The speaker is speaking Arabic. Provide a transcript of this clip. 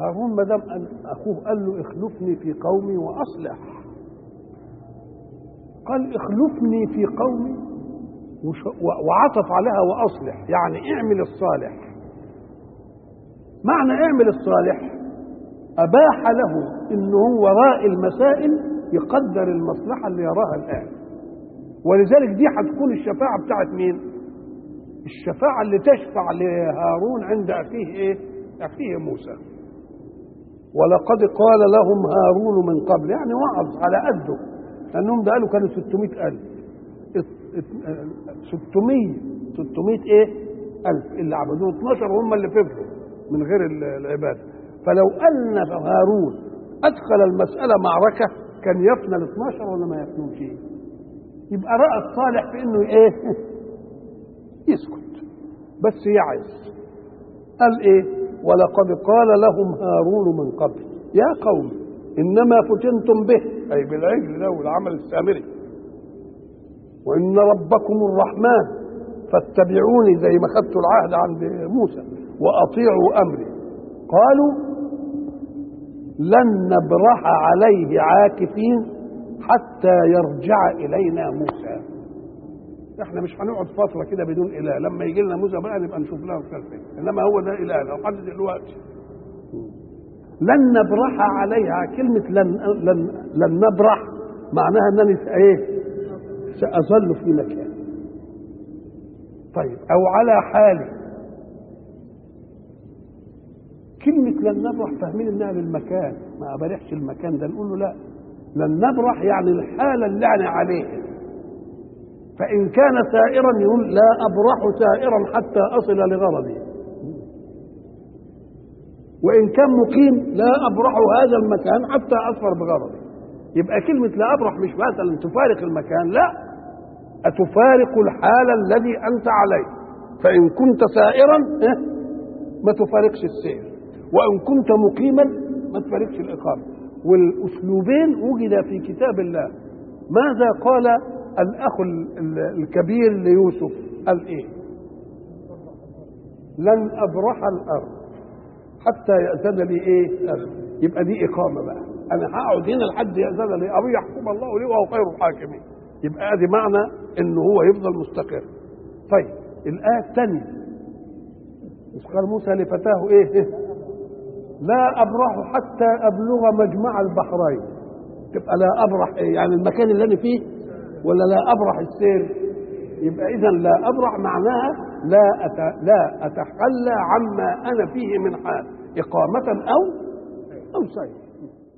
هارون ما دام اخوه قال له اخلفني في قومي واصلح، قال اخلفني في قومي وعطف عليها واصلح، يعني اعمل الصالح. معنى اعمل الصالح اباح له انه هو وراء المسائل يقدر المصلحه اللي يراها الان، ولذلك دي هتكون الشفاعه بتاعت مين؟ الشفاعه اللي تشفع لهارون عند اخيه ايه؟ اخيه موسى. ولقد قال لهم هارون من قبل، يعني وعظ على قده، لانهم ده قالوا كانوا 600,000 600 ايه؟ ألف اللي عبدوه، 12 هم اللي فضلوا من غير العباده. فلو ان هارون ادخل المساله معركه كان يفنى ال 12 ولا ما يفنوش؟ يبقى راى الصالح في انه ايه؟ يسكت بس يعز. قال ايه؟ ولقد قال لهم هارون من قبل يا قوم انما فتنتم به، اي بالعجل ده والعمل السامري، وان ربكم الرحمن فاتبعوني زي ما خدتوا العهد عند موسى واطيعوا امري. قالوا لن نبرح عليه عاكفين حتى يرجع الينا موسى. احنا مش هنقعد فتره كده بدون اله، لما يجي لنا موسى بقى نبقى نشوف لها الخلفيه، انما هو ده اله لحد دلوقتي. لن نبرح عليها، كلمه لن نبرح معناها انني ايه؟ ساظل في مكان. طيب او على حالي. كلمه لن نبرح فاهمين انها للمكان، ما ابرحش المكان ده، نقول له لا، لن نبرح يعني الحاله اللي انا عليها. فإن كان سائرا يقول لا أبرح سائرا حتى أصل لغرضي، وإن كان مقيم لا أبرح هذا المكان حتى أصفر بغرضي. يبقى كلمة لا أبرح مش مثلا تفارق المكان، لا، أتفارق الحال الذي أنت عليه. فإن كنت سائرا ما تفارقش السير، وإن كنت مقيما ما تفارقش الإقامة. والأسلوبين وجد في كتاب الله. ماذا قال الأخ الكبير ليوسف؟ قال إيه؟ لن أبرح الأرض حتى يأذن لي إيه؟ يبقى دي إقامة بقى، أنا هقعد هنا لحد يأذن لي أو يحكم الله لي وهو خير الحاكمين. يبقى ادي معنى إنه هو يفضل مستقر. طيب الآية الثانية قال موسى لفتاه إيه؟ لا أبرح حتى أبلغ مجمع البحرين. تبقى لا أبرح إيه؟ يعني المكان اللي أنا فيه، ولا لا أبرح السير؟ يبقى إذا لا أبرح معناها لا أتخلى عما أنا فيه من حال، إقامة أو سير.